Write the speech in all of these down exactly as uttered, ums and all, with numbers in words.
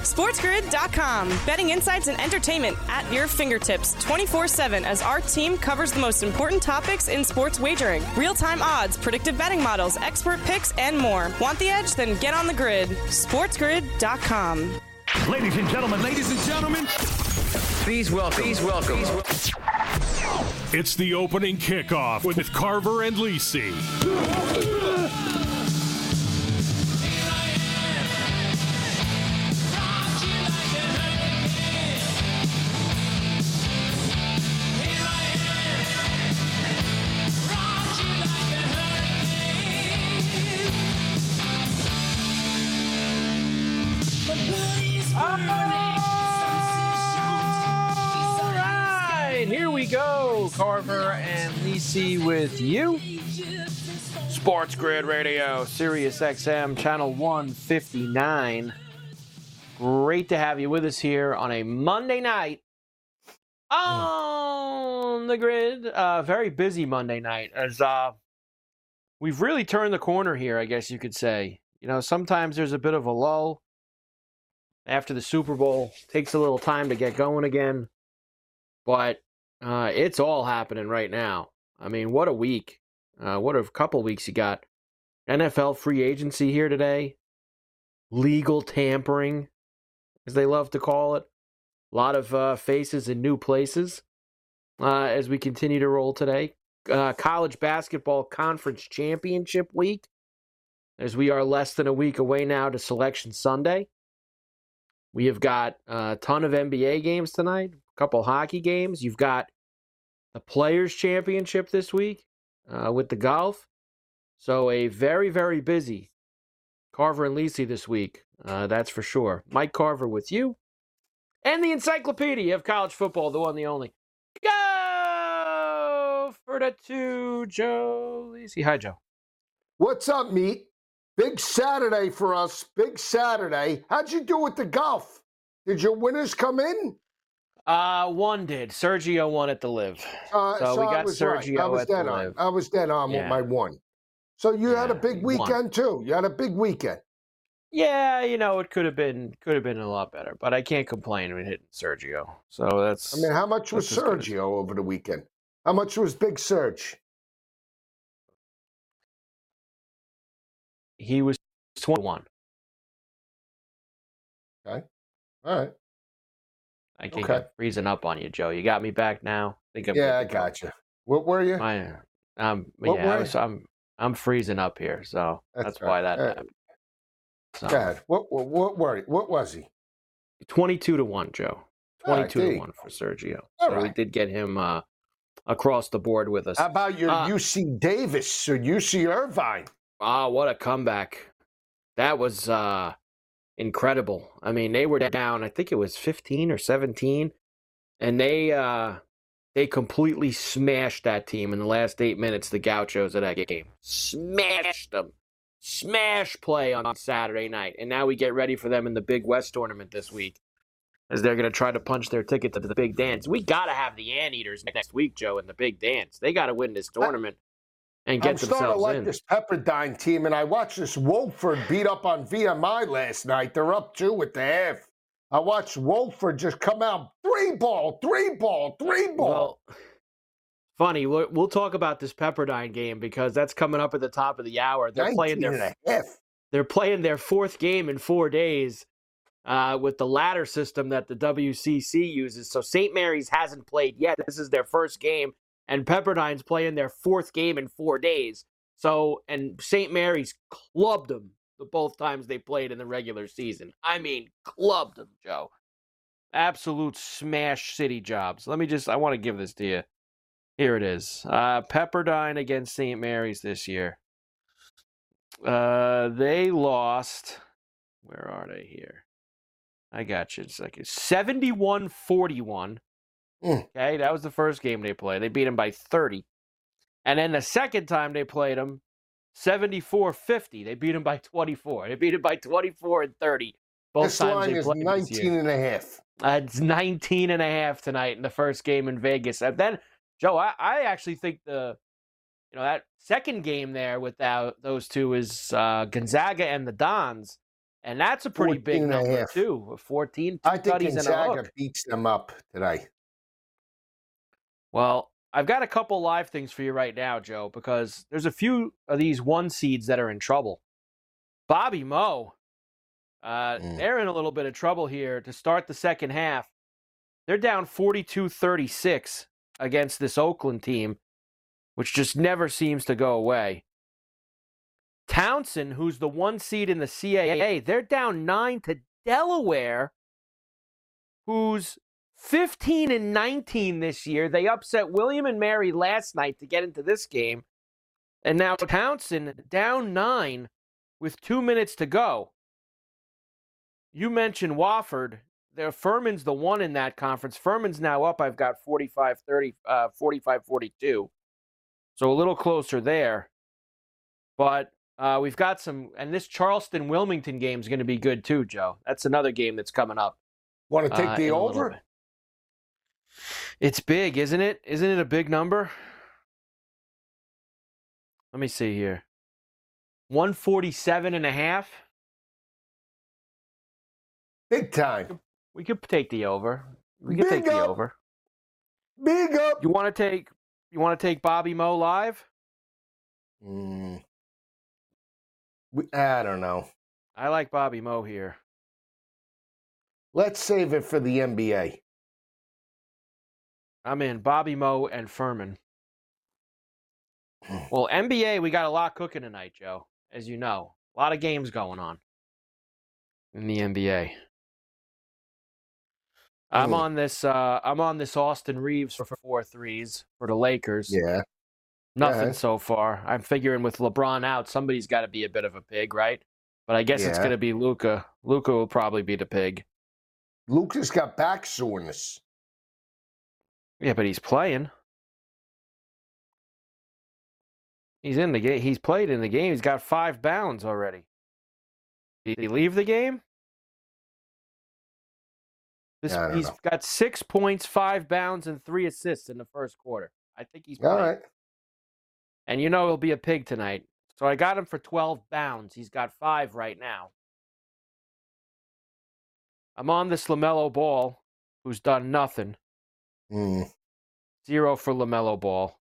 SportsGrid dot com. Betting insights and entertainment at your fingertips twenty-four seven as our team covers the most important topics in sports wagering. Real-time odds, predictive betting models, expert picks, and more. Want the edge? Then get on the grid. SportsGrid dot com. Ladies and gentlemen, ladies and gentlemen, please welcome, please welcome. It's the opening kickoff with Carver and Lisi. Here we go, Carver and Lisi with you. Sports Grid Radio, Sirius X M, channel one fifty-nine. Great to have you with us here on a Monday night on the grid. Uh, very busy Monday night as uh, we've really turned the corner here, I guess you could say. You know, sometimes there's a bit of a lull after the Super Bowl. Takes a little time to get going again, but Uh, it's all happening right now. I mean, what a week. Uh, what a couple weeks you got. N F L free agency here today. Legal tampering, as they love to call it. A lot of uh, faces in new places uh, as we continue to roll today. Uh, college basketball conference championship week, as we are less than a week away now to Selection Sunday. We have got a ton of N B A games tonight. Couple hockey games. You've got the Players' Championship this week uh, with the golf. So a very, very busy Carver and Lisi this week. Uh, that's for sure. Mike Carver with you. And the encyclopedia of college football, the one, the only. Go for the two, Joe Lisi. Hi, Joe. What's up, meat? Big Saturday for us. Big Saturday. How'd you do with the golf? Did your winners come in? Uh, one did. Sergio won at the Live. Uh, so, so we got I was Sergio right. I was at dead the on. Live. I was dead on Yeah. with my one. So you Yeah, had a big he won. weekend too. You had a big weekend. Yeah, you know, it could have been could have been a lot better, but I can't complain when hitting Sergio. So that's I mean, how much was that's as good as- Sergio over the weekend? How much was Big Serge? He was twenty-one. Okay. All right. I think Okay. I'm freezing up on you, Joe. You got me back now. I think I'm Yeah, I good to go. got you. What were you? I, um, What yeah, I were was, I'm I'm freezing up here, so That's that's, right. why that Uh, happened. So, God, what, what, what were you? What was he? twenty-two to one, Joe. All right, Twenty-two there to you one for Sergio. All so we right. did get him uh, across the board with us. How about your Uh, U C Davis or U C Irvine? Ah, what a comeback. That was uh, incredible. I mean, they were down, I think it was fifteen or seventeen, and they uh, they completely smashed that team in the last eight minutes, the Gauchos of that game. Smashed them. Smash play on Saturday night. And now we get ready for them in the Big West tournament this week, as they're going to try to punch their ticket to the Big Dance. We got to have the Anteaters next week, Joe, in the Big Dance. They got to win this tournament and get I'm starting to themselves like in. this Pepperdine team, and I watched this Wolford beat up on V M I last night. They're up two at the half. I watched Wolford just come out, three ball, three ball, three ball. Well, funny, we'll, we'll talk about this Pepperdine game because that's coming up at the top of the hour. They're playing nineteen their and a half. they're playing their fourth game in four days uh, with the ladder system that the W C C uses. So Saint Mary's hasn't played yet. This is their first game, and Pepperdine's playing their fourth game in four days. So, and Saint Mary's clubbed them the both times they played in the regular season. I mean, clubbed them, Joe. Absolute smash city jobs. Let me just, I want to give this to you. Here it is. Uh, Pepperdine against Saint Mary's this year. Uh, they lost. Where are they here? I got you. It's like seventy-one forty-one. Mm. Okay, that was the first game they played. They beat them by thirty. And then the second time they played them, seventy-four fifty. They beat them by twenty-four. They beat them by twenty-four and thirty. Both This times line they is played this nineteen year. and a half. Uh, it's nineteen and a half tonight in the first game in Vegas. And then, Joe, I, I actually think the, you know, that second game there without those two is uh, Gonzaga and the Dons. And that's a pretty big fourteen and a number, half. too. fourteen, two I think tutties and a Gonzaga hook. beats them up today. Well, I've got a couple live things for you right now, Joe, because there's a few of these one seeds that are in trouble. Bobby Moe, uh, Mm. they're in a little bit of trouble here to start the second half. They're down forty-two thirty-six against this Oakland team, which just never seems to go away. Townsend, who's the one seed in the C A A, they're down nine to Delaware, who's fifteen and nineteen this year. They upset William and Mary last night to get into this game. And now Townsend down nine with two minutes to go. You mentioned Wofford. There, Furman's the one in that conference. Furman's now up. I've got forty-five thirty, uh, forty-five forty-two. So a little closer there. But uh, we've got some, and this Charleston-Wilmington game is going to be good too, Joe. That's another game that's coming up. Want to take uh, the in a little over? bit. It's big, isn't it? Isn't it a big number? Let me see here. one forty-seven and a half. Big time. We could take the over. We could Big take the up. over. Big up. You want to take you want to take Bobby Moe live? Mm. We, I don't know. I like Bobby Moe here. Let's save it for the N B A. I'm in Bobby Moe and Furman. Well, N B A, we got a lot cooking tonight, Joe. As you know, a lot of games going on in the N B A. I'm Mm. on this. Uh, I'm on this Austin Reeves for four threes for the Lakers. Yeah. Nothing ahead. so far. I'm figuring with LeBron out, somebody's got to be a bit of a pig, right? But I guess it's Yeah. going to be Luka. Luka will probably be the pig. Lucas got back soreness. Yeah, but he's playing. He's in the game. He's played in the game. He's got five bounds already. Did he leave the game? This, I don't he's know. got six points, five bounds, and three assists in the first quarter. I think he's All playing. right. And you know he'll be a pig tonight. So I got him for twelve bounds. He's got five right now. I'm on this LaMelo Ball, who's done nothing. Mm. Zero for LaMelo Ball.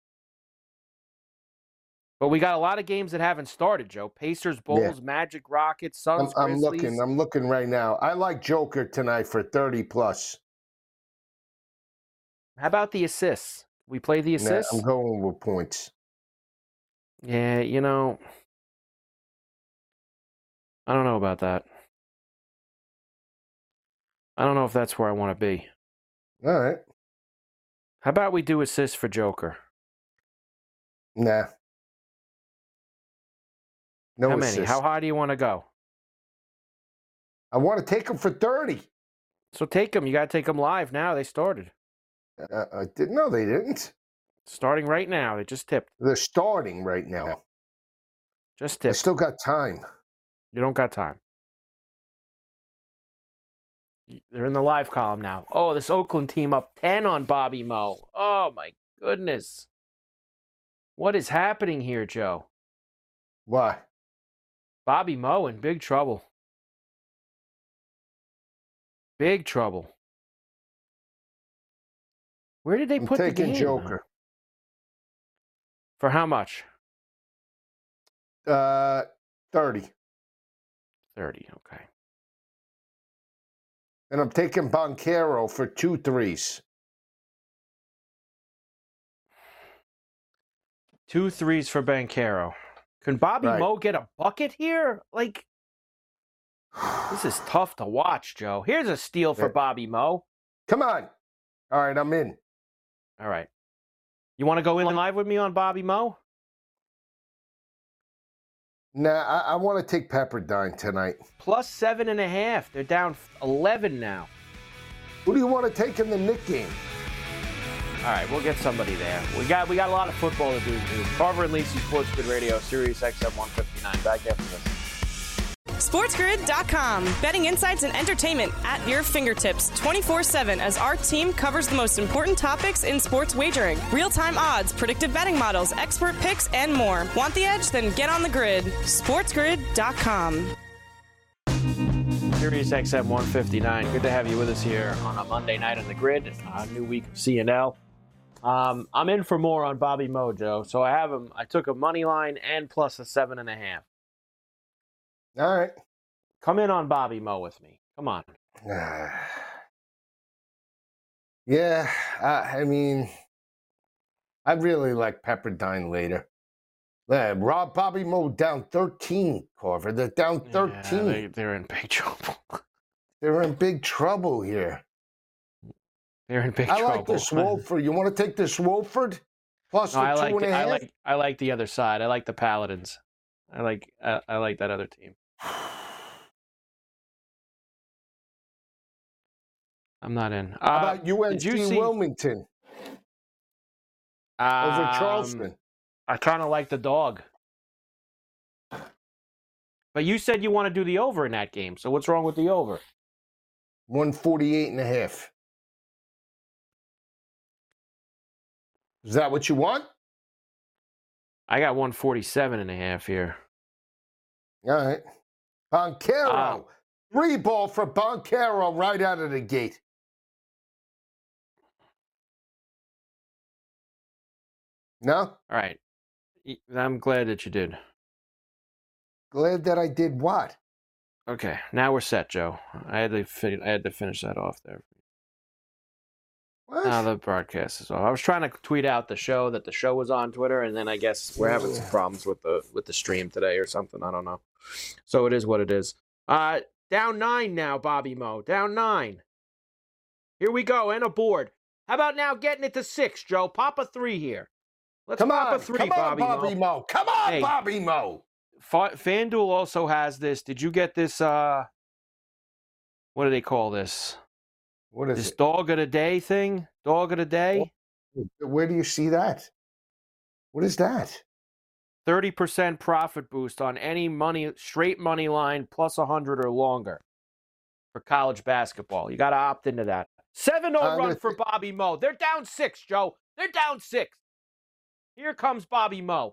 But we got a lot of games that haven't started, Joe. Pacers, Bulls, Magic, Rockets, I'm, Suns, I'm Grizzlies. looking. I'm looking right now. I like Joker tonight for thirty plus. How about the assists? We play the Nah, assists? I'm going with points. Yeah, you know, I don't know about that. I don't know if that's where I want to be. All right. How about we do assists for Joker? Nah. No How many? assist. How high do you want to go? I want to take him for thirty. So take them. You got to take them live now. They started. Uh, I didn't. No, they didn't. Starting right now. They just tipped. They're starting right now. Just I tipped. still got time. You don't got time. They're in the live column now. Oh, this Oakland team up ten on Bobby Moe. Oh, my goodness. What is happening here, Joe? Why? Bobby Moe in big trouble. Big trouble. Where did they I'm put the taking game? Joker. For how much? Uh, thirty. thirty, okay. And I'm taking Banchero for two threes. Two threes for Banchero. Can Bobby Right. Moe get a bucket here? Like, this is tough to watch, Joe. Here's a steal for Yeah. Bobby Moe. Come on. All right, I'm in. All right. You want to go in live with me on Bobby Moe? Nah, I, I want to take Pepperdine tonight. Plus seven and a half. They're down eleven now. Who do you want to take in the Knick game? All right, we'll get somebody there. We got we got a lot of football to do. Too. Carver and Lacey Sports Grid Radio, Sirius X M one fifty-nine. Back after this. SportsGrid dot com. Betting insights and entertainment at your fingertips twenty-four seven as our team covers the most important topics in sports wagering. Real-time odds, predictive betting models, expert picks, and more. Want the edge? Then get on the grid. SportsGrid dot com. Sirius X M one fifty-nine. Good to have you with us here on a Monday night on the grid. A new week of C N L. Um, I'm in for more on Bobby Mojo, so I have him. I took a money line and plus a seven and a half. All right. Come in on Bobby Mo with me. Come on. Yeah, uh, I mean, I really like Pepperdine later. Uh, Rob Bobby Mo down thirteen, Carver. They're down thirteen. Yeah, they, they're in big trouble. They're in big trouble here. They're in big I trouble. like this Wolford. You want to take this Wolford? Plus no, the I two like and the, a half? I like I like the other side. I like the Paladins. I like I, I like that other team. I'm not in. Uh, How about U N C Wilmington um, over Charleston? I kind of like the dog. But you said you want to do the over in that game. So what's wrong with the over? one forty-eight and a half. Is that what you want? I got one forty-seven and a half here. All right. Boncaro. Uh, Three ball for Boncaro right out of the gate. No? All right. I'm glad that you did. Glad that I did what? Okay, now we're set, Joe. I had to fin- I had to finish that off there. What? Now the broadcast is off. I was trying to tweet out the show that the show was on Twitter, and then I guess we're having some problems with the with the stream today or something. I don't know. So it is what it is. Uh, down nine now, Bobby Mo. Down nine. Here we go, and a board. How about now getting it to six, Joe? Pop a three here. Let's come pop on, a three, come on, Bobby, Bobby Mo. Mo. Come on, hey, Bobby Mo. Fa- FanDuel also has this. Did you get this? Uh, what do they call this? What is this it? dog of the day thing? Dog of the day? Where do you see that? What is that? thirty percent profit boost on any money, straight money line plus one hundred or longer for college basketball. You got to opt into that. seven oh uh, run for th- Bobby Mo. They're down six, Joe. They're down six. Here comes Bobby Mo.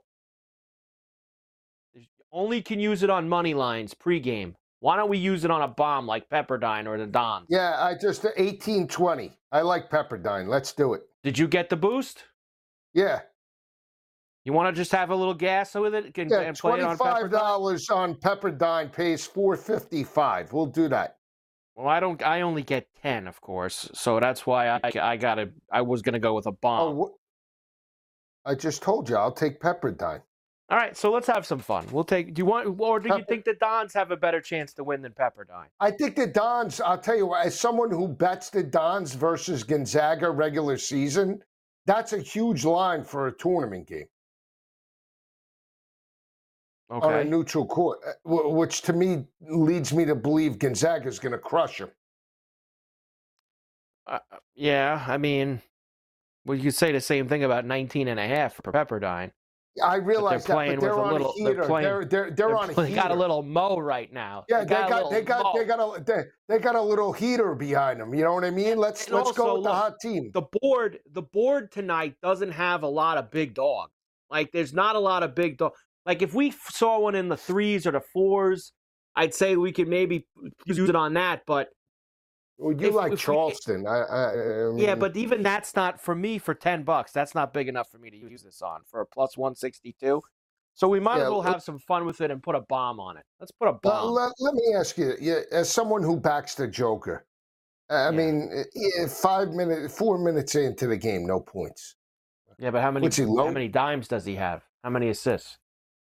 Only can use it on money lines pregame. Why don't we use it on a bomb like Pepperdine or the Dons? Yeah, I just eighteen twenty. I like Pepperdine. Let's do it. Did you get the boost? Yeah. You want to just have a little gas with it and, yeah, and play it on Pepperdine? twenty-five dollars on Pepperdine pays four fifty-five. We'll do that. Well, I don't. I only get ten, of course, so that's why I I got to. I was going to go with a bomb. Oh, wh- I just told you I'll take Pepperdine. All right, so let's have some fun. We'll take. Do you want, or do you think the Dons have a better chance to win than Pepperdine? I think the Dons. I'll tell you what. As someone who bets the Dons versus Gonzaga regular season, that's a huge line for a tournament game. Okay. On a neutral court, which to me leads me to believe Gonzaga is going to crush them. Uh, yeah, I mean, well, you could say the same thing about nineteen and a half for Pepperdine. I realize they're that, but they're on little, a heater. They're, playing, they're, they're, they're, they're on a they heater. They got a little mo right now. Yeah, they got, they got, they got, they got, a, they, they got a little heater behind them. You know what I mean? Let's and let's also, go with look, the hot team. The board, the board tonight doesn't have a lot of big dogs. Like, there's not a lot of big dogs. Like, if we saw one in the threes or the fours, I'd say we could maybe use it on that. But well, you if, like if Charleston, we, I, I, I mean, yeah, but even that's not for me. For ten bucks, that's not big enough for me to use this on for a plus one sixty-two. So we might yeah, as well have some fun with it and put a bomb on it. Let's put a bomb. Let, let me ask you, yeah, as someone who backs the Joker, I yeah. mean, five minutes, four minutes into the game, no points. Yeah, but how many? How many dimes does he have? How many assists?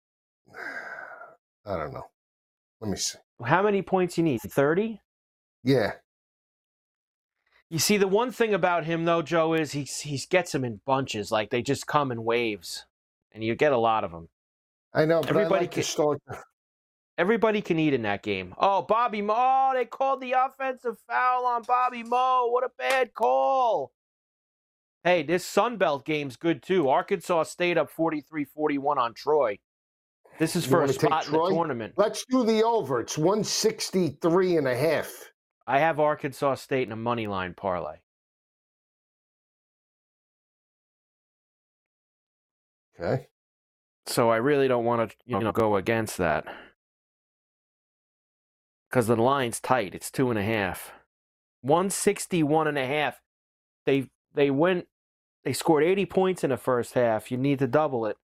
I don't know. Let me see. How many points you need? thirty? Yeah. You see, the one thing about him, though, Joe, is he he gets them in bunches. Like, they just come in waves, and you get a lot of them. I know, but everybody I like can, to start. Everybody can eat in that game. Oh, Bobby Mo. Oh, they called the offensive foul on Bobby Mo. What a bad call. Hey, this Sunbelt game's good, too. Arkansas State up forty-three forty-one on Troy. This is for a spot in the tournament. Let's do the over. It's one sixty-three and a half. I have Arkansas State in a money line parlay. Okay. So I really don't want to, you know, go against that. because the line's tight. It's two and a half. one sixty-one and a half. They they went. They scored eighty points in the first half. You need to double it.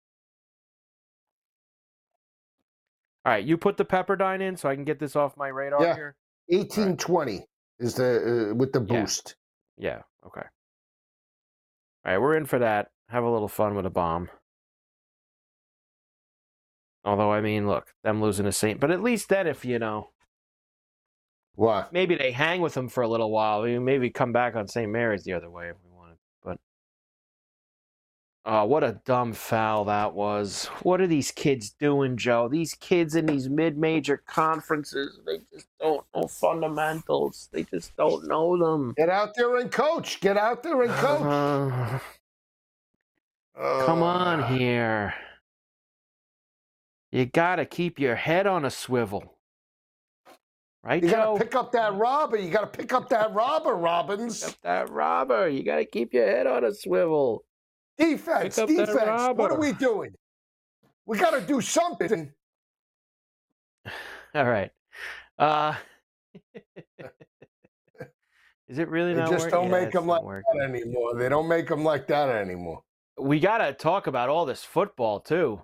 All right, you put the Pepperdine in so I can get this off my radar Yeah. here. eighteen twenty is the uh, with the Yeah. boost. Yeah. Okay. All right, we're in for that. Have a little fun with a bomb. Although, I mean, look, them losing to Saint, but at least then, if you know, What? maybe they hang with them for a little while. I mean, maybe come back on Saint Mary's the other way if we wanted. But oh, what a dumb foul that was! What are these kids doing, Joe? These kids in these mid-major conferences, they just don't know fundamentals. They just don't know them. Get out there and coach. Get out there and coach. Uh, Uh, come on here. You gotta keep your head on a swivel. Right, You Joe? gotta pick up that robber. You gotta pick up that robber, Robbins. Pick up that robber. You gotta keep your head on a swivel. Defense, Pick up that defense. What robber. are we doing? We gotta do something. All right. Uh, is it really They not just working? don't Yeah, make it's them not like working. that anymore. They don't make them like that anymore. We gotta talk about all this football too.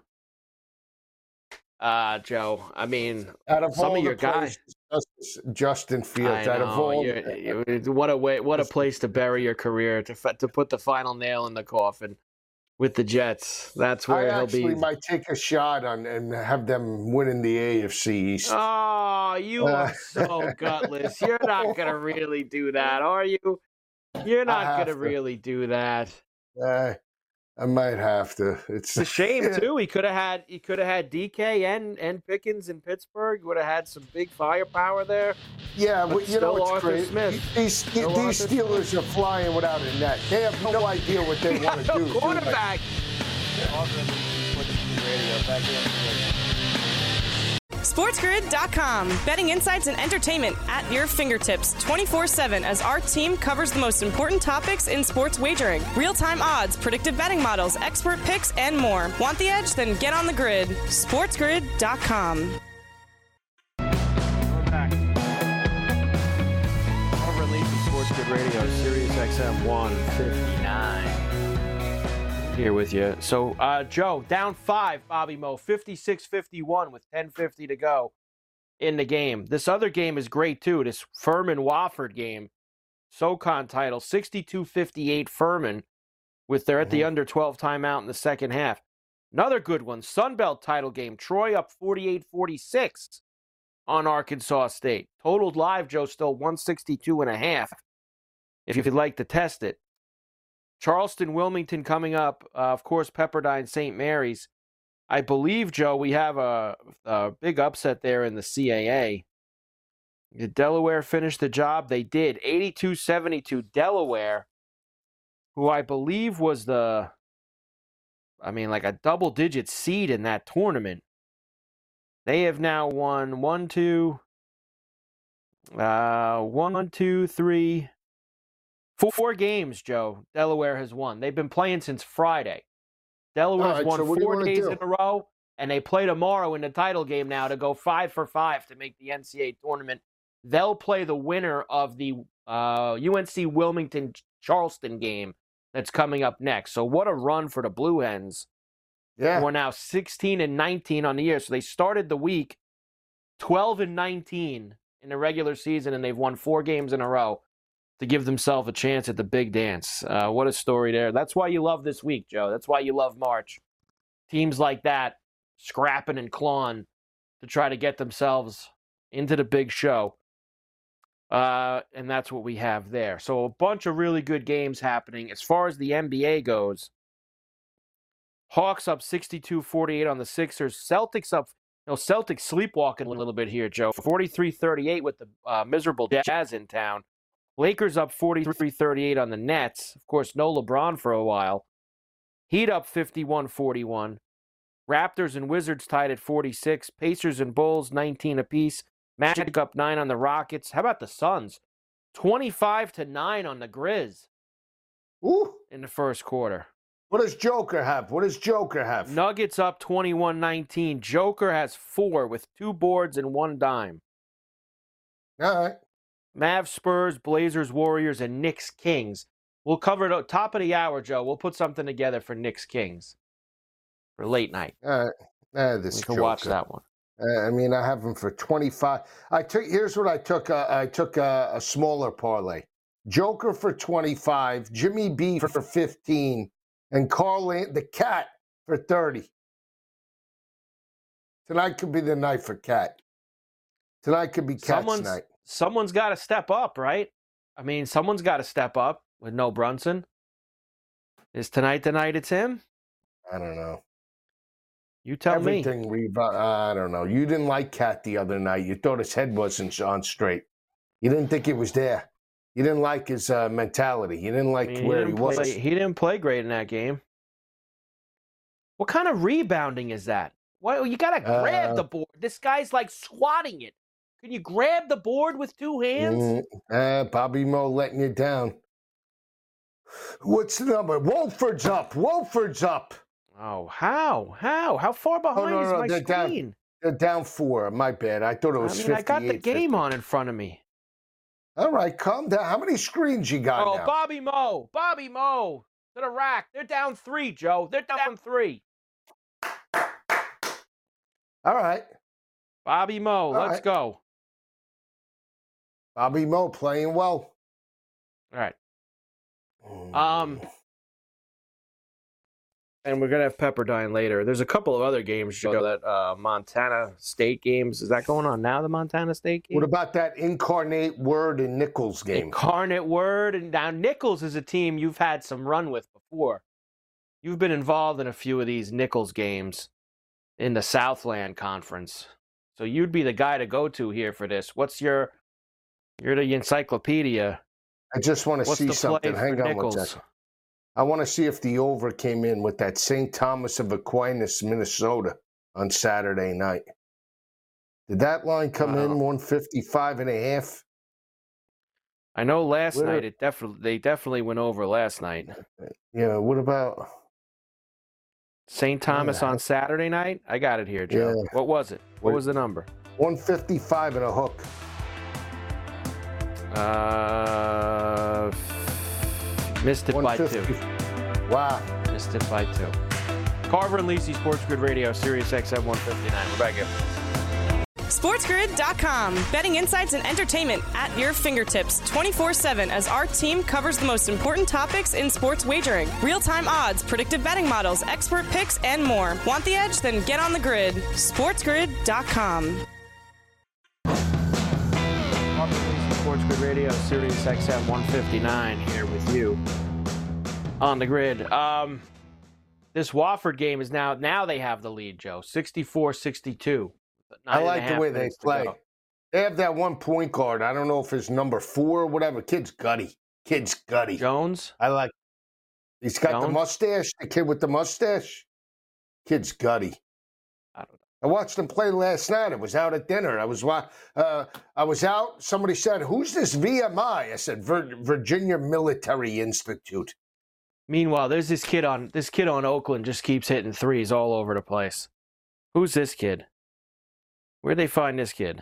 Uh, Joe. I mean, Out of some all of the your guys. places, just Justin Fields. I Out of know. all, You're- you- what a way! What a place to bury your career to f- to put the final nail in the coffin with the Jets. That's I where he'll actually be. might take a shot on and have them winning the A F C East. Oh, you Uh, are so gutless. You're not gonna really do that, are you? You're I not have gonna to. really do that. Uh, I might have to. It's It's a shame too. He could have had he could have had D K and and Pickens in Pittsburgh. Would have had some big firepower there. Yeah, But well, you know still what's Arthur great? Smith. These, Still these Arthur Steelers are flying without a net. They have no idea what they want to No do. do they? quarterback. SportsGrid dot com. Betting insights and entertainment at your fingertips twenty-four seven as our team covers the most important topics in sports wagering. Real-time odds, predictive betting models, expert picks, and more. Want the edge? Then get on the grid. SportsGrid dot com. We're back. Our release of Sports Grid Radio, Sirius X M one fifty-nine. Here with you. So, uh, Joe, down five, Bobby Mo, fifty-six fifty-one with ten fifty to go in the game. This other game is great, too. This Furman-Wofford game. SoCon title, sixty-two fifty-eight Furman, with they're at the Mhm. under twelve timeout in the second half. Another good one, Sunbelt title game. Troy up forty-eight forty-six on Arkansas State. Totaled live, Joe, still one sixty-two and a half, if you'd like to test it. Charleston, Wilmington coming up. Uh, of course, Pepperdine, Saint Mary's. I believe, Joe, we have a, a big upset there in the C A A. Did Delaware finish the job? They did. eighty-two seventy-two Delaware, who I believe was the, I mean, like a double-digit seed in that tournament. They have now won one, two, uh, one, two, three, four, four games, Joe. Delaware has won. They've been playing since Friday. Delaware's All right, won so what do you four wanna days do? in a row, and they play tomorrow in the title game now to go five for five to make the N C A A tournament. They'll play the winner of the uh, U N C Wilmington Charleston game that's coming up next. So what a run for the Blue Hens. Yeah. We're now sixteen and nineteen on the year. So they started the week twelve and nineteen in the regular season, and they've won four games in a row to give themselves a chance at the big dance. Uh, what a story there. That's why you love this week, Joe. That's why you love March. Teams like that scrapping and clawing to try to get themselves into the big show. Uh, and that's what we have there. So a bunch of really good games happening. As far as the N B A goes, Hawks up sixty-two forty-eight on the Sixers. Celtics up, you know, Celtics sleepwalking a little bit here, Joe. forty-three thirty-eight with the uh, miserable Jazz in town. Lakers up forty-three thirty-eight on the Nets. Of course, no LeBron for a while. Heat up fifty-one forty-one. Raptors and Wizards tied at forty-six. Pacers and Bulls nineteen apiece. Magic up nine on the Rockets. How about the Suns? twenty-five to nine on the Grizz Ooh. in the first quarter. What does Joker have? What does Joker have? Nuggets up twenty-one nineteen. Joker has four with two boards and one dime. All right. Mavs, Spurs, Blazers, Warriors, and Knicks, Kings. We'll cover it at top of the hour, Joe. We'll put something together for Knicks, Kings for late night. All right. Uh, this We can joker. watch that one. Uh, I mean, I have them for twenty-five. I took. Here's what I took. Uh, I took a, a smaller parlay. Joker for twenty-five, Jimmy B for fifteen, and Carl An- the Cat for thirty. Tonight could be the night for Cat. Tonight could be Cat's Someone's, night. someone's got to step up, right? I mean, someone's got to step up with no Brunson. Is tonight the night it's him? I don't know. You tell me. Everything rebound. I don't know. You didn't like Cat the other night. You thought his head wasn't on straight. You didn't think it was there. You didn't like his uh, mentality. You didn't like I mean, where he, he didn't was. play, he didn't play great in that game. What kind of rebounding is that? Why you got to grab Uh, the board? This guy's like squatting it. Can you grab the board with two hands? Mm, uh, Bobby Moe letting you down. What's the number? Wolford's up. Wolford's up. Oh, how? How? How far behind no, is no, my they're down. screen? They're down four. My bad. I thought it I was mean, I got the fifty-eight game fifty. on in front of me. All right, calm down. How many screens you got Oh, now? Bobby Moe. Bobby Moe. To the rack. They're down three, Joe. They're down three. All right. Bobby Moe, let's right. go. Bobby Moe playing well. All right. Mm. Um, and we're gonna have Pepperdine later. There's a couple of other games, Joe. That uh, Montana State games. Is that going on now? The Montana State game. What about that Incarnate Word and Nichols game? Incarnate Word, and now Nichols is a team you've had some run with before. You've been involved in a few of these Nichols games in the Southland Conference, so you'd be the guy to go to here for this. What's your? You're the encyclopedia. I just want to What's see the something. play Hang for on Nichols? one second. I want to see if the over came in with that Saint Thomas of Aquinas, Minnesota on Saturday night. Did that line come Wow. in one fifty-five and a half? I know last Where- night it definitely they definitely went over last night. Yeah, what about? Saint Thomas Yeah. on Saturday night? I got it here, Joe. Yeah. What was it? What Wait. was the number? one fifty-five and a hook. Uh, missed it by two. one fifty. Wow. Missed it by two. Carver and Lisi, Sports Grid Radio, Sirius X M one fifty-nine. We're back here. SportsGrid dot com. Betting insights and entertainment at your fingertips twenty-four seven as our team covers the most important topics in sports wagering. Real-time odds, predictive betting models, expert picks, and more. Want the edge? Then get on the grid. SportsGrid dot com. Carver and Lisi, Sports Grid Radio, Sirius X M one fifty-nine here with you on the grid. Um, this Wofford game is now, now they have the lead, Joe, sixty-four sixty-two. I like the way they play. They have that one point guard. I don't know if it's number four or whatever. Kid's gutty. Kid's gutty. Jones? I like. He's got the Jones? mustache. The kid with the mustache. Kid's gutty. I don't know. I watched him play last night. I was out at dinner. I was wa- uh, I was out. Somebody said, "Who's this V M I?" I said, Vir- "Virginia Military Institute." Meanwhile, there's this kid on this kid on Oakland just keeps hitting threes all over the place. Who's this kid? Where'd they find this kid?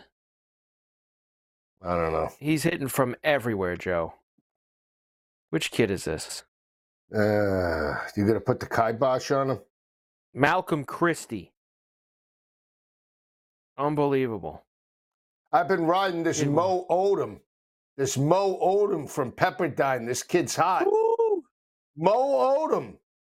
I don't know. He's hitting from everywhere, Joe. Which kid is this? Uh, you gonna put the kibosh on him? Malcolm Christie. Unbelievable. I've been riding this Good Mo Odom. This Mo Odom from Pepperdine. This kid's hot. Woo! Mo Odom.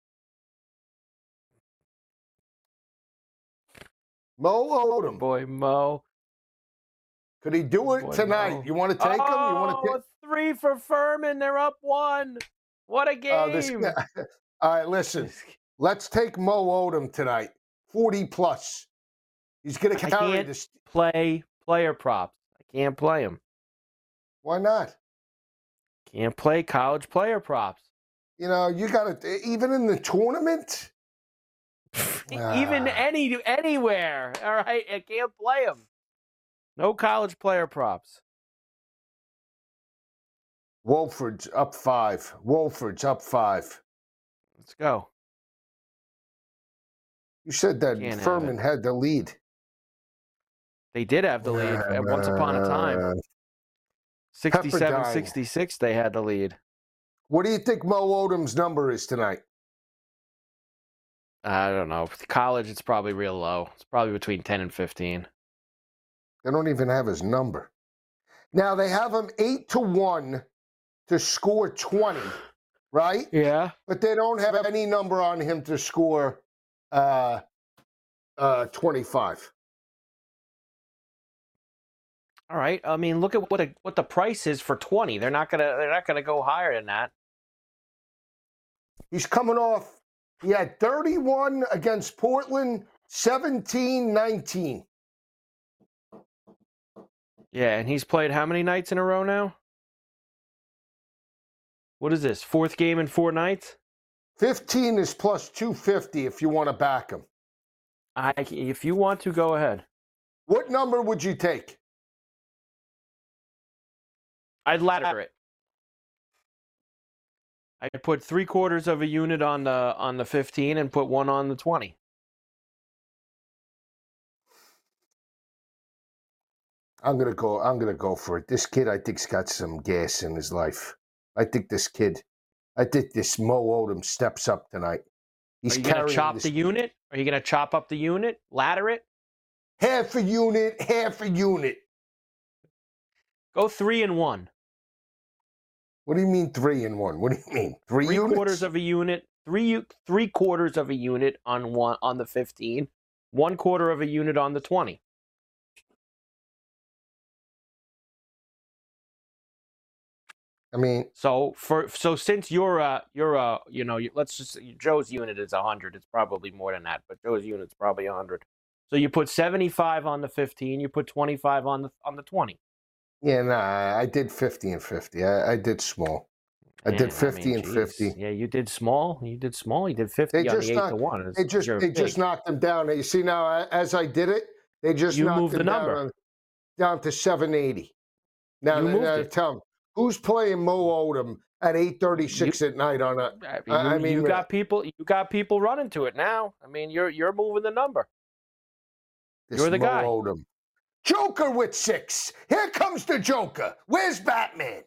Mo Odom. Boy, Mo. Could he do it Boy, tonight? Mo. You want to take him? You want to Oh, take? three for Furman. They're up one. What a game. Uh, this, all right, listen. Let's take Mo Odom tonight. forty plus. He's going to I carry can't this. play player props. I can't play them. Why not? Can't play college player props. You know, you got to, even in the tournament. Even Ah. any anywhere. All right, I can't play them. No college player props. Wolford's up five. Wolford's up five. Let's go. You said that Can't have Furman had the lead. They did have the lead at once upon a time. Uh, sixty-seven Pepperdine. sixty-six, they had the lead. What do you think Mo Odom's number is tonight? I don't know. For college, it's probably real low. It's probably between ten and fifteen. They don't even have his number. Now, they have him eight to one to score twenty, right? Yeah. But they don't have any number on him to score uh, uh, twenty-five. All right. I mean, look at what a, what the price is for twenty. They're not gonna they're not gonna go higher than that. He's coming off. He had thirty-one against Portland, seventeen nineteen. Yeah, and he's played how many nights in a row now? What is this? Fourth game in four nights? fifteen is plus two fifty if you want to back him. I, if you want to, go ahead. What number would you take? I'd ladder it. I'd put three quarters of a unit on the on the fifteen and put one on the twenty. I'm gonna go. I'm gonna go for it. This kid, I think's got some gas in his life. I think this kid. I think this Mo Odom steps up tonight. He's Are you gonna carrying chop this the unit? Are you gonna chop up the unit? Ladder it? half a unit, half a unit. Go three and one. What do you mean three and one? What do you mean three, Three units? quarters of a unit. Three u- three quarters of a unit on one on the fifteen. One quarter of a unit on the twenty. I mean, So for so since you're uh you're uh you know you, let's just Joe's unit is a hundred. It's probably more than that, but Joe's unit's probably a hundred. So you put seventy five on the fifteen. You put twenty five on the on the twenty. yeah, nah. I did fifty and fifty. I, I did small. I Yeah, did fifty mean, and geez. fifty. Yeah, you did small. You did small. You did fifty They on just the eight knocked- to one. It's- They just you're they big. just knocked them down. You see now, as I did it, they just You knocked moved them the down, number. on- down to seven eighty. Now, You now, moved now it. tell them who's playing Mo Odom at eight thirty-six at night on a. I mean, I- I you, mean, you uh, got people. You got people running to it now. I mean, you're you're moving the number. This You're the Mo guy. Odom. Joker with six. Here comes the Joker. Where's Batman?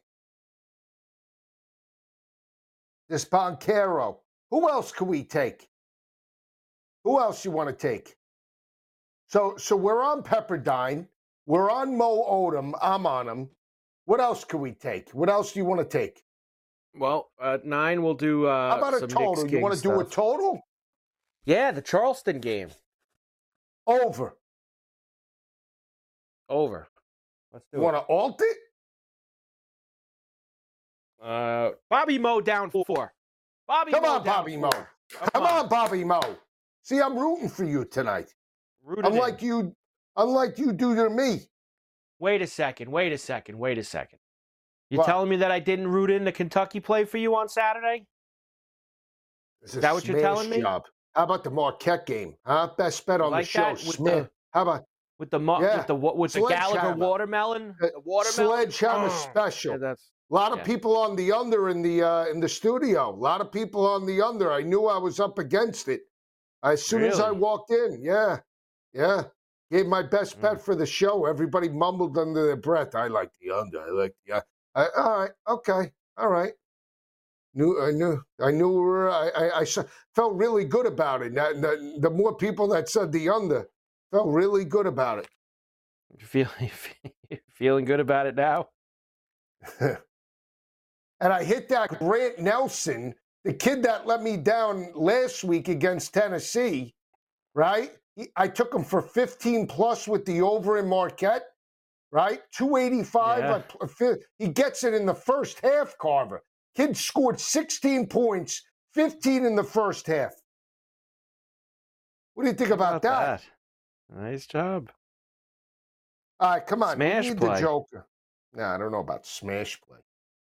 This Boncaro. Who else can we take? Who else you want to take? So, so we're on Pepperdine. We're on Mo Odom. I'm on him. What else can we take? What else do you want to take? Well, at nine we'll do. Uh, How about a some total? Knicks You want to Kings do a stuff. total? Yeah, the Charleston game. Over. Over. Let's do You want to alt it? it. Uh, Bobby Mo down four. Bobby Come Mo on, down Bobby four. Mo. Come on, Bobby Mo. See, I'm rooting for you tonight. Root it in. Unlike you, unlike you do to me. Wait a second. Wait a second. Wait a second. You What? telling me that I didn't root in the Kentucky play for you on Saturday? Is that what you're telling me? Job. How about the Marquette game? Huh? Best bet on Like the show. that with Smash. the- How about With the mu- Yeah. with the wa- with the Gallagher Sledgehammer. watermelon? Uh, The watermelon? Sledgehammer Oh, special? yeah, that's A lot of yeah. people on the under in the uh, in the studio. A lot of people on the under. I knew I was up against it as soon as I Really? walked in. Yeah, yeah. Gave my best Mm. bet for the show. Everybody mumbled under their breath. I like the under. I like the. Uh, I, all right. Okay. All right. Knew. I knew. I knew. We were, I, I. I s- felt really good about it. That- that- the more people that said the under, felt really good about it. You feel you feeling good about it now? And I hit that Grant Nelson, the kid that let me down last week against Tennessee, right? He, I took him for fifteen plus with the over in Marquette, right? two eighty-five. Yeah. I pl- fi- he gets it in the first half, Carver. Kid scored sixteen points, fifteen in the first half. What do you think How about, that? Nice job. All right, come on. Smash we need play. the Joker. No, I don't know about smash play.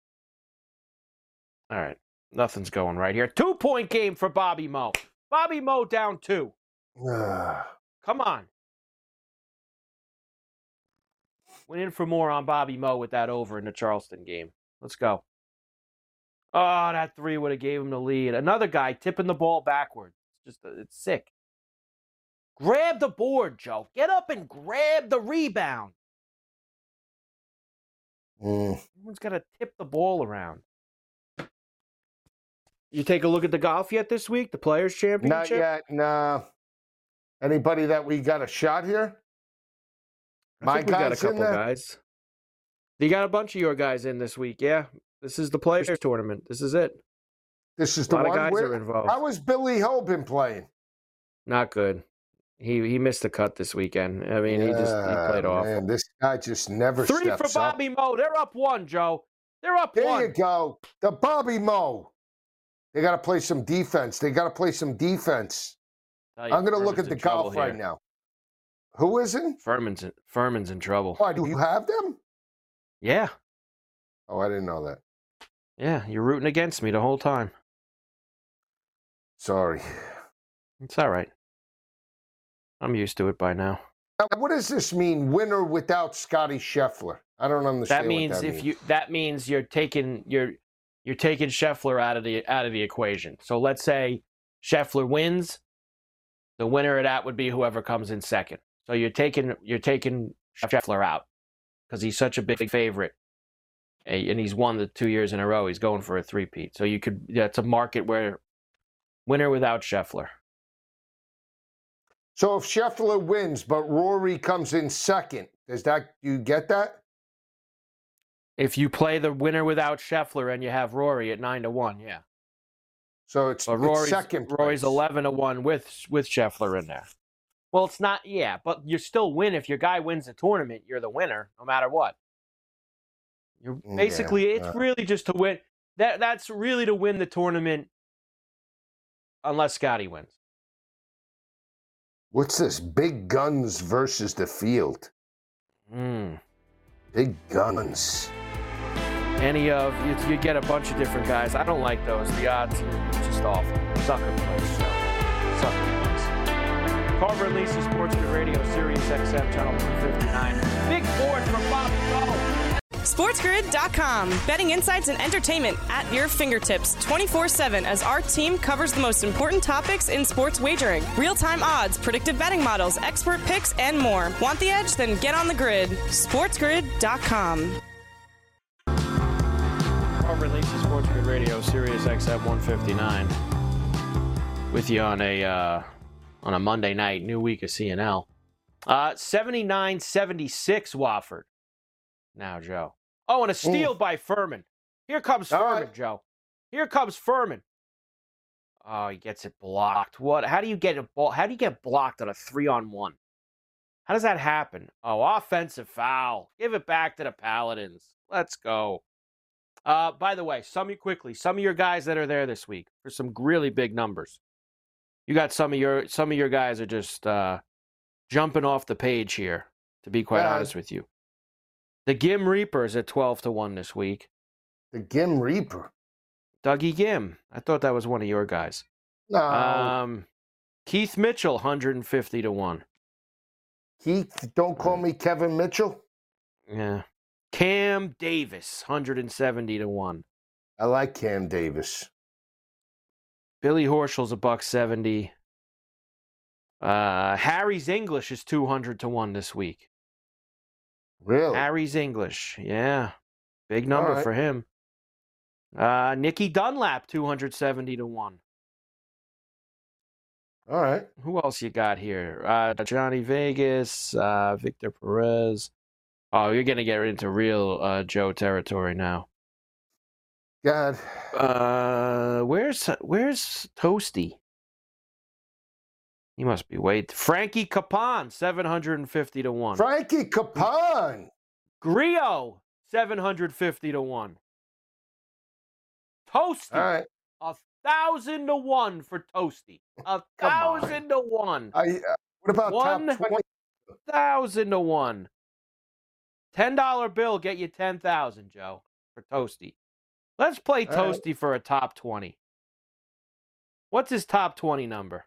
All right. Nothing's going right here. Two point game for Bobby Mo. Bobby Mo down two. Come on. Went in for more on Bobby Mo with that over in the Charleston game. Let's go. Oh, that three would have gave him the lead. Another guy tipping the ball backwards. It's just, it's sick. Grab the board, Joe. Get up and grab the rebound. Mm. Everyone's got to tip the ball around. You take a look at the golf yet this week? The Players' Championship? Not yet. Nah. Anybody that we got a shot here? I My think we got a guys in couple there? guys. You got a bunch of your guys in this week, yeah. This is the Players' Tournament. This is it. This is A the lot one. of guys Where, are involved. how has Billy Ho been playing? Not good. He he missed the cut this weekend. I mean, he just he Yeah, played off. man, this guy just never Three for steps up. Bobby Moe. They're up one, Joe. They're up There one. you go. The Bobby Moe. They got to play some defense. They got to play some defense. Tell you, I'm going to look Furman's at the in trouble golf right here. now. Who isn't? Furman's in, Furman's in trouble. Why, do you have them? Yeah, Oh, I didn't know that. yeah. You're rooting against me the whole time. Sorry. It's all right. I'm used to it by now. Now, what does this mean, winner without Scotty Scheffler? I don't understand That means what that if means. you that means you're taking you're you're taking Scheffler out of the out of the equation. So let's say Scheffler wins, the winner of that would be whoever comes in second. So you're taking you're taking Scheffler out because he's such a big favorite, and he's won the two years in a row. He's going for a three-peat. So you could that's a market where winner without Scheffler. So if Scheffler wins, but Rory comes in second, does that you get that? If you play the winner without Scheffler and you have Rory at nine to one, yeah. So it's, But it's Rory's, second place. Rory's eleven to one with with Scheffler in there. Well, it's not, yeah, but you still win. If your guy wins the tournament, you're the winner, no matter what. You're Yeah, basically, it's uh, really just to win. That That's really to win the tournament unless Scotty wins. What's this? Big guns versus the field. Mm. Big guns. Any of, you, you get a bunch of different guys. I don't like those. The odds are just awful. Sucker place, so. Sucker place. Carver and Lisa, Sports Grid Radio, Sirius X M, Channel one fifty-nine. Big board from Bobby Moe. SportsGrid dot com. Betting insights and entertainment at your fingertips twenty-four seven as our team covers the most important topics in sports wagering. Real-time odds, predictive betting models, expert picks, and more. Want the edge? Then get on the grid. SportsGrid dot com. Carver and Lisa, Sports Grid Radio, Sirius X M one fifty-nine. With you on a uh, on a Monday night, new week of C N L. Uh, seventy-nine seventy-six Wofford. Now, Joe. Oh, and a steal Ooh. by Furman. Here comes All Furman, right. Joe. Here comes Furman. Oh, he gets it blocked. What? How do you get a ball? How do you get blocked on a three-on-one? How does that happen? Oh, offensive foul. Give it back to the Paladins. Let's go. Uh, by the way, some quickly, some of your guys that are there this week for some really big numbers. You got some of your some of your guys are just uh, jumping off the page here. To be quite Yeah. honest with you, the Gim Reapers at twelve to one this week. The Gim Reaper. Dougie Gim, I thought that was one of your guys. No. Um, Keith Mitchell, one hundred fifty to one. Keith, don't call me Kevin Mitchell. Yeah. Cam Davis, one hundred seventy to one. I like Cam Davis. Billy Horschel's a buck seventy. Uh, Harry's English is two hundred to one this week. Really? Harry's English, yeah, big number right. for him. Uh, Nicky Dunlap, two hundred seventy to one. All right. Who else you got here? Uh, Johnny Vegas, uh, Victor Perez. Oh, you're gonna get into real uh, Joe territory now. God. Uh, where's where's Toasty? He must be wait. Frankie Capon, seven hundred fifty to one. Frankie Capon. Grio, seven hundred fifty to one. Toasty, All right. a thousand to one for Toasty. A Come on. thousand to one. I, uh, what about One- top twenty? Thousand to one. Ten dollar bill get you ten thousand, Joe, for Toasty. Let's play All right. Toasty for a top twenty. What's his top twenty number?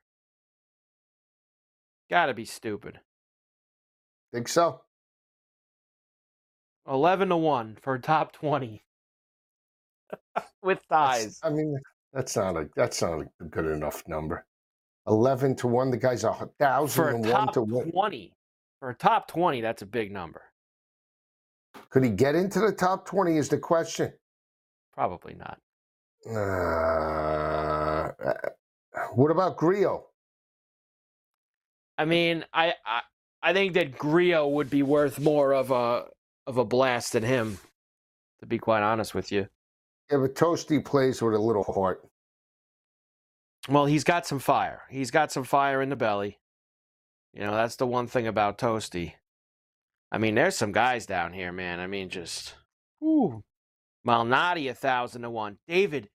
Gotta be stupid. Think so? Eleven to one for a top twenty. With That's- ties. I mean, that's not a that's not a good enough number. Eleven to one. The guy's a For thousand a and one top to win. twenty. For a top twenty, that's a big number. Could he get into the top twenty is the question. Probably not. Uh, what about Grillo? I mean, I, I I think that Grillo would be worth more of a of a blast than him, to be quite honest with you. Yeah, but Toasty plays with a little heart. Well, he's got some fire. He's got some fire in the belly. You know, that's the one thing about Toasty. I mean, there's some guys down here, man. I mean, just, whoo. Malnati, a thousand to one. David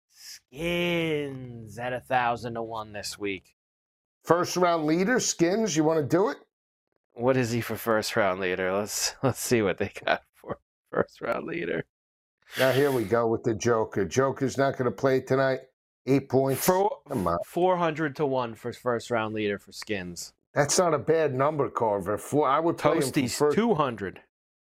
Skins at a thousand to one this week. First round leader, Skins, you want to do it? What is he for first round leader? Let's let's see what they got for first round leader. Now here we go with the Joker. Joker's not going to play tonight. Eight points. For, Come on. four hundred to one for first round leader for Skins. That's not a bad number, Carver. Four, I would play him Toasty's for first. two hundred.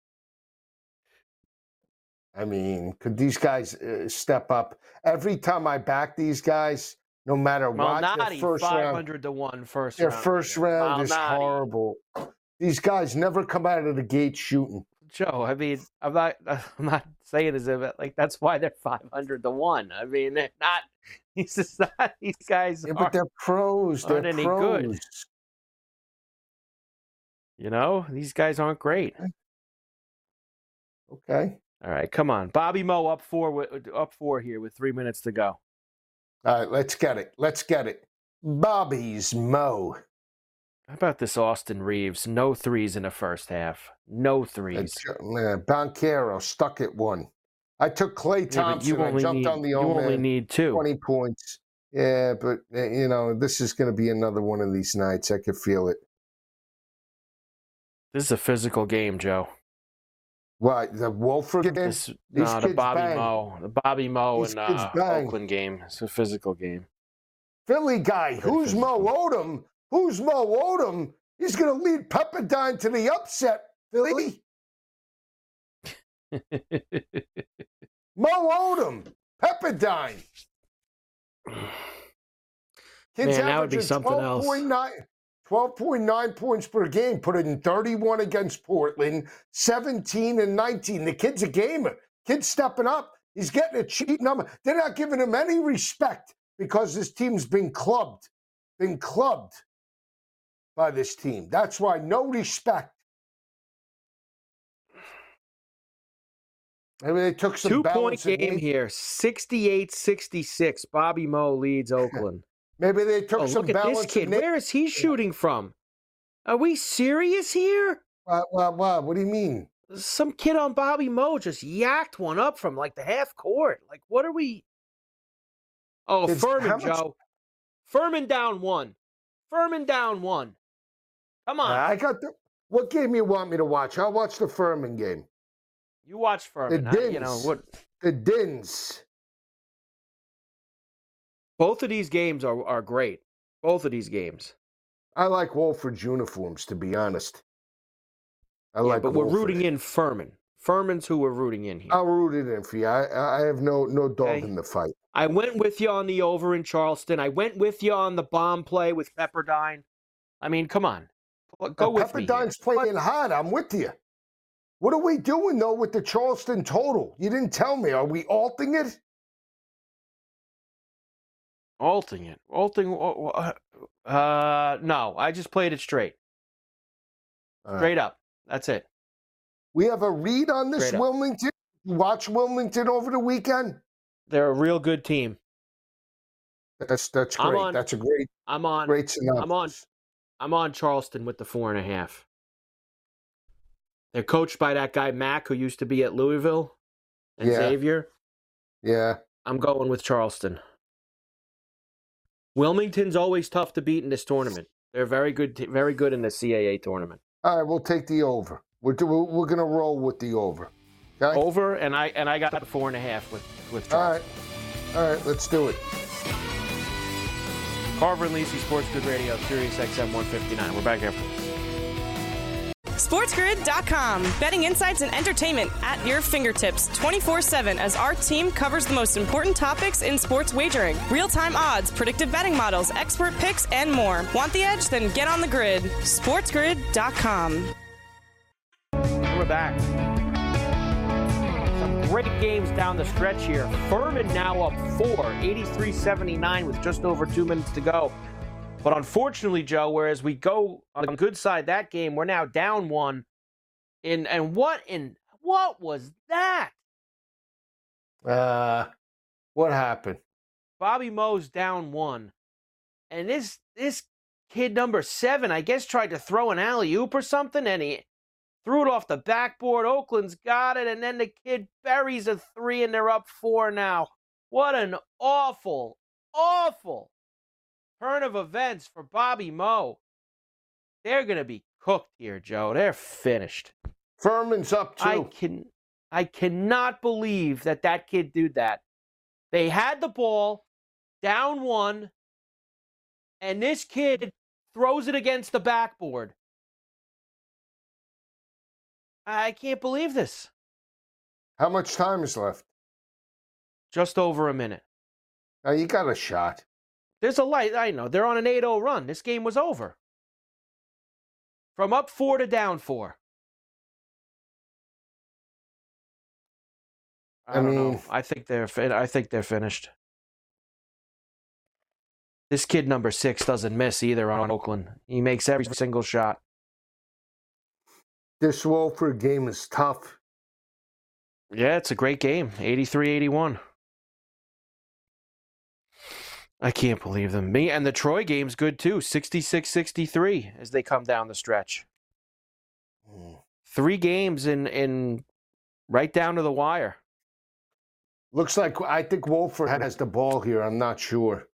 I mean, could these guys uh, step up? Every time I back these guys, no matter what, their Malnati, first five hundred round, to one first their round. first leader. round is Malnati. horrible. These guys never come out of the gate shooting. Joe, I mean, I'm not, I'm not saying as if it, like that's why they're five hundred to one. I mean, they're not. He's just not. These guys Yeah, aren't, but they're pros. They're aren't any pros. good. You know, these guys aren't great. Okay. All right, come on, Bobby Moe up four, with, up four here with three minutes to go. All right, let's get it. Let's get it. Bobby's Mo. How about this Austin Reeves? No threes in the first half. No threes. Uh, Banchero stuck at one. I took Klay Thompson. Yeah, I jumped need, on the you old only man. need two. twenty points. Yeah, but, uh, you know, this is going to be another one of these nights. I could feel it. This is a physical game, Joe. What, the Wolford game? This, These no, the kids Bobby bang. Moe. The Bobby Moe These and kids uh, bang. Oakland game. It's a physical game. Philly guy, Very who's physical. Mo Odom? Who's Mo Odom? He's going to lead Pepperdine to the upset, Philly. Mo Odom, Pepperdine. Kids Man, that would be averaging something else. twelve point nine points per game, put it in thirty-one against Portland, seventeen and nineteen. The kid's a gamer. Kid's stepping up. He's getting a cheap number. They're not giving him any respect because this team's been clubbed, been clubbed by this team. That's why no respect. Maybe they took some Two-point balance and game made- here. sixty-eight sixty-six. Bobby Moe leads Oakland. Maybe they took Oh, some look at balance. this kid. and made- Where is he shooting from? Are we serious here? What, what, what? What do you mean? Some kid on Bobby Moe just yacked one up from like the half court. Like, what are we? Oh, It's- Furman, how much- Joe. Furman down one. Furman down one. Come on. I got the. What game you want me to watch? I'll watch the Furman game. You watch Furman. The I- you know Dins. what? The Dins. Both of these games are, are great. Both of these games. I like Wolford's uniforms, to be honest. I Yeah, like. but we're Wolford. rooting in Furman. Furman's who we're rooting in here. I'll root it in for you. I, I have no no dog Okay. in the fight. I went with you on the over in Charleston. I went with you on the bomb play with Pepperdine. I mean, come on. Go Uh, with me here. Pepperdine's playing hard. I'm with you. What are we doing though with the Charleston total? You didn't tell me. Are we alting it? Alting it. Alting. Uh, no, I just played it straight. All right. Straight up. That's it. We have a read on this Straight up. Wilmington. You watch Wilmington over the weekend. They're a real good team. That's that's I'm great. on- That's a great I'm on. great synopsis. I'm on. I'm on Charleston with the four and a half. They're coached by that guy Mack, who used to be at Louisville, and Yeah. Xavier. Yeah. I'm going with Charleston. Wilmington's always tough to beat in this tournament. They're very good, very good in the C A A tournament. All right, we'll take the over. We're we're, we're gonna roll with the over. Okay. Over, and I and I got the four and a half with with All Charleston. right. All right. Let's do it. Carver and Lisi, Sports Good Radio, Sirius X M one fifty-nine. We're back after this. SportsGrid dot com. Betting insights and entertainment at your fingertips twenty-four seven as our team covers the most important topics in sports wagering. Real-time odds, predictive betting models, expert picks, and more. Want the edge? Then get on the grid. SportsGrid dot com. We're back. great games down the stretch here. Furman now up four, eighty-three seventy-nine with just over two minutes to go. But unfortunately, Joe, whereas we go on the good side that game, we're now down one. In, and what in what was that? Uh, what happened? Bobby Moe's down one. And this this kid number seven, I guess, tried to throw an alley-oop or something, and he threw it off the backboard. Oakland's got it, and then the kid buries a three, and they're up four now. What an awful, awful turn of events for Bobby Moe. They're going to be cooked here, Joe. They're finished. Furman's up two. I can, I cannot believe that that kid did that. They had the ball, down one, and this kid throws it against the backboard. I can't believe this. How much time is left? Just over a minute. Now you got a shot. There's a light. I know. They're on an eight oh run. This game was over. From up four to down four. I, I don't mean, know. I think they're. Fin- I think they're finished. This kid number six doesn't miss either on Oakland. He makes every single shot. This Wofford game is tough. Yeah, it's a great game. eighty-three eighty-one. I can't believe them. Me and the Troy game's good too. sixty-six sixty-three as they come down the stretch. Mm. Three games in in right down to the wire. Looks like I think Wofford has the ball here. I'm not sure.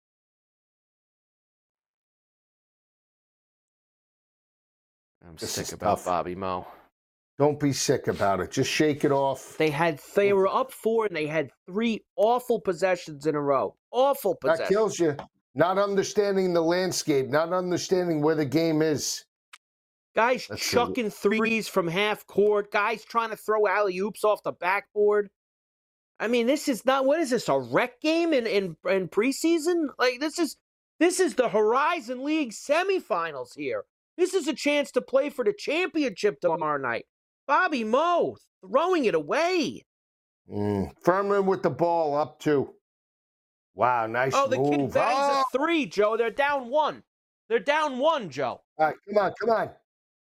I'm This sick is about tough. Bobby Moe. Don't be sick about it. Just shake it off. They had they were up four and they had three awful possessions in a row. Awful possessions. That kills you. Not understanding the landscape, not understanding where the game is. Guys That's chucking threes from half court. Guys trying to throw alley-oops off the backboard. I mean, this is not, what is this, a rec game in, in, in preseason? Like, this is this is the Horizon League semifinals here. This is a chance to play for the championship tomorrow night. Bobby Moe throwing it away. Mm. Furman with the ball up two. Wow, nice Oh, the move. kid bags Oh! a three, Joe. They're down one. They're down one, Joe. All right, come on, come on.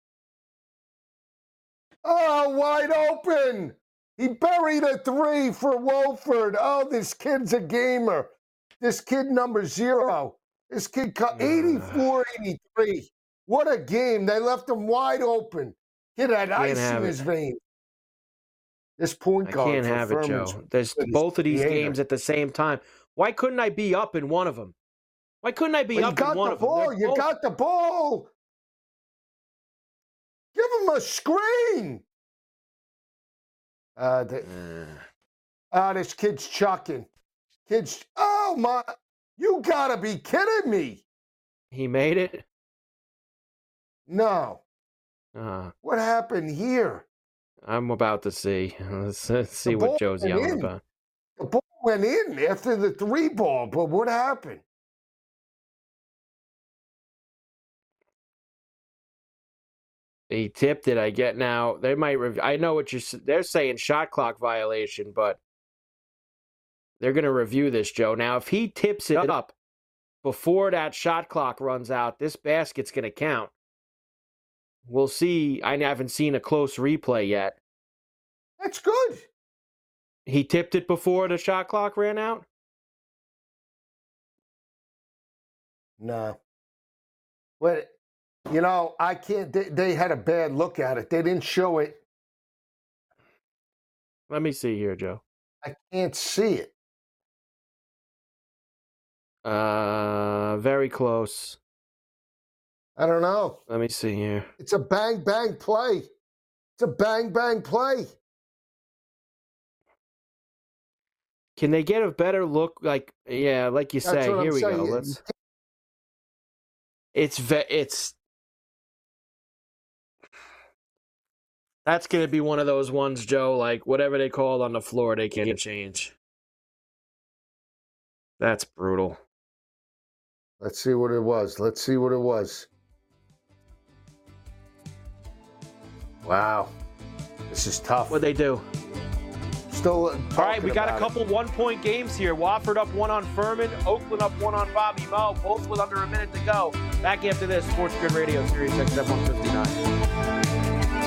Oh, wide open. He buried a three for Wofford. Oh, this kid's a gamer. This kid number zero. This kid cut eighty-four eighty-three. What a game. They left him wide open. Kid had Can't ice in have his it. veins. This point I guard can't for have it, Furman's Joe. There's good as both of these creator. games at the same time. Why couldn't I be up in one of them? Why couldn't I be Well, you up got in one the of them? ball. They're You both- got the ball. Give him a screen. Uh, the, Uh, ah, this kid's chucking. Kid's, oh my, you gotta be kidding me. he made it. No. Uh, What happened here? I'm about to see. Let's, let's see The what ball Joe's went yelling in. about. The ball went in after the three ball, but what happened? He tipped it. I get now. They might. Rev- I know what you're. s- They're saying shot clock violation, but they're going to review this, Joe. Now, if he tips it up before that shot clock runs out, this basket's going to count. We'll see. I haven't seen a close replay yet. That's good. He tipped it before the shot clock ran out? No. But, you know, I can't, they, they had a bad look at it. They didn't show it. Let me see here, Joe. I can't see it. Uh, very close. I don't know. Let me see here. It's a bang, bang play. It's a bang, bang play. Can they get a better look? Like, yeah, like you That's say. what I'm Here we go. saying. Let's. It's ve- it's. That's gonna be one of those ones, Joe. Like whatever they call on the floor, they can't change. That's brutal. Let's see what it was. Let's see what it was. Wow. This is tough. What'd they do? Still All right, we got a couple it. one-point games here. Wofford up one on Furman. Oakland up one on Bobby Moe. Both with under a minute to go. Back after this, Sports Grid Radio, Sirius X M one fifty-nine.